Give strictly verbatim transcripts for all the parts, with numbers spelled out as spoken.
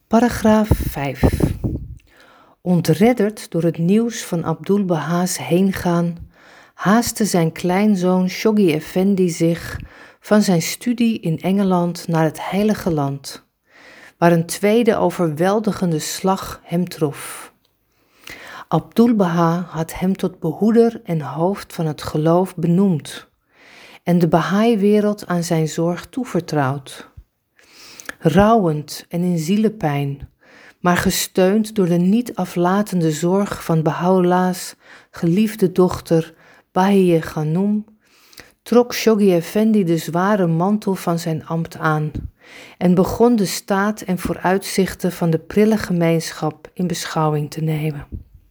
Paragraaf vijf. Ontredderd door het nieuws van Abdul-Baha's heengaan, haastte zijn kleinzoon Shoghi Effendi zich van zijn studie in Engeland naar het Heilige Land, waar een tweede overweldigende slag hem trof. Abdul-Baha had hem tot behoeder en hoofd van het geloof benoemd en de Bahá'í-wereld aan zijn zorg toevertrouwd. Rouwend en in zielepijn, maar gesteund door de niet aflatende zorg van Baha'u'llah's geliefde dochter Bahiyye Ghanum, trok Shoghi Effendi de zware mantel van zijn ambt aan en begon de staat en vooruitzichten van de prille gemeenschap in beschouwing te nemen.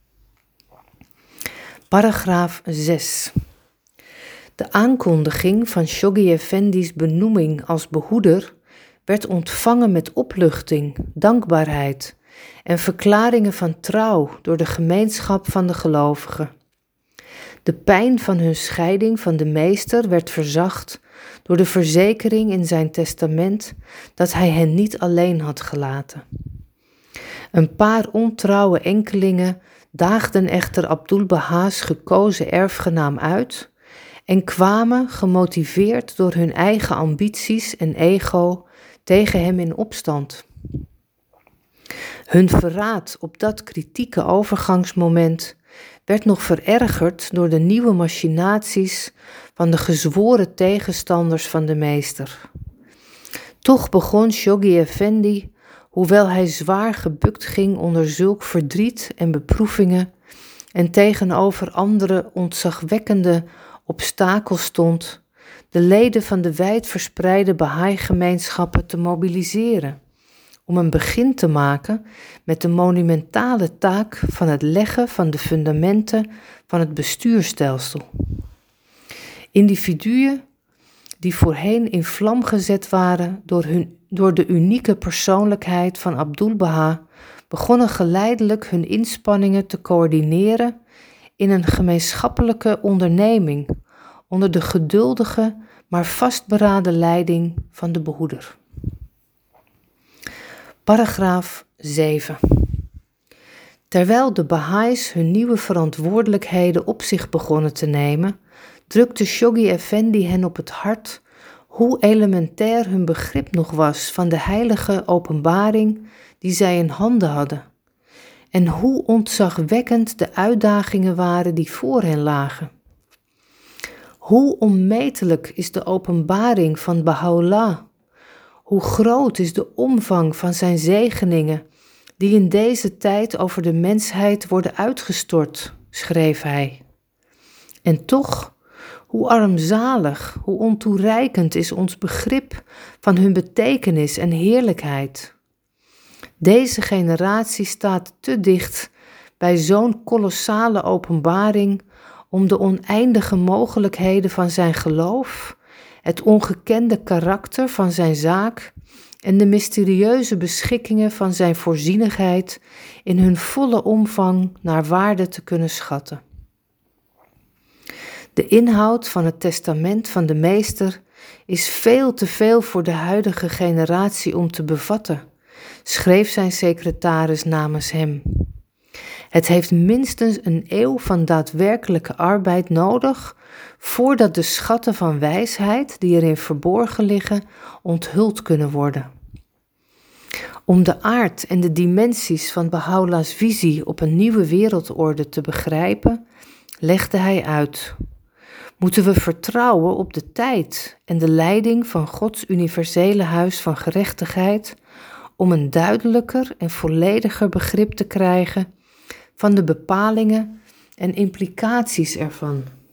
Paragraaf zes. De aankondiging van Shoghi Effendi's benoeming als behoeder werd ontvangen met opluchting, dankbaarheid en verklaringen van trouw door de gemeenschap van de gelovigen. De pijn van hun scheiding van de meester werd verzacht door de verzekering in zijn testament dat hij hen niet alleen had gelaten. Een paar ontrouwe enkelingen daagden echter Abdul-Baha's gekozen erfgenaam uit en kwamen, gemotiveerd door hun eigen ambities en ego, tegen hem in opstand. Hun verraad op dat kritieke overgangsmoment werd nog verergerd door de nieuwe machinaties van de gezworen tegenstanders van de meester. Toch begon Shoghi Effendi, hoewel hij zwaar gebukt ging onder zulk verdriet en beproevingen en tegenover andere ontzagwekkende obstakels stond, de leden van de wijdverspreide Bahá'í-gemeenschappen te mobiliseren, om een begin te maken met de monumentale taak van het leggen van de fundamenten van het bestuurstelsel. Individuen die voorheen in vlam gezet waren door, hun, door de unieke persoonlijkheid van Abdul-Baha, begonnen geleidelijk hun inspanningen te coördineren in een gemeenschappelijke onderneming onder de geduldige, maar vastberaden leiding van de behoeder. Paragraaf zeven. Terwijl de Bahá'í's hun nieuwe verantwoordelijkheden op zich begonnen te nemen, drukte Shoghi Effendi hen op het hart hoe elementair hun begrip nog was van de heilige openbaring die zij in handen hadden, en hoe ontzagwekkend de uitdagingen waren die voor hen lagen. Hoe onmetelijk is de openbaring van Baha'u'llah? Hoe groot is de omvang van zijn zegeningen die in deze tijd over de mensheid worden uitgestort, schreef hij. En toch, hoe armzalig, hoe ontoereikend is ons begrip van hun betekenis en heerlijkheid. Deze generatie staat te dicht bij zo'n kolossale openbaring om de oneindige mogelijkheden van zijn geloof, het ongekende karakter van zijn zaak en de mysterieuze beschikkingen van zijn voorzienigheid in hun volle omvang naar waarde te kunnen schatten. De inhoud van het testament van de meester is veel te veel voor de huidige generatie om te bevatten, schreef zijn secretaris namens hem. Het heeft minstens een eeuw van daadwerkelijke arbeid nodig voordat de schatten van wijsheid die erin verborgen liggen onthuld kunnen worden. Om de aard en de dimensies van Baha'u'llah's visie op een nieuwe wereldorde te begrijpen, legde hij uit: moeten we vertrouwen op de tijd en de leiding van Gods universele huis van gerechtigheid om een duidelijker en vollediger begrip te krijgen van de bepalingen en implicaties ervan.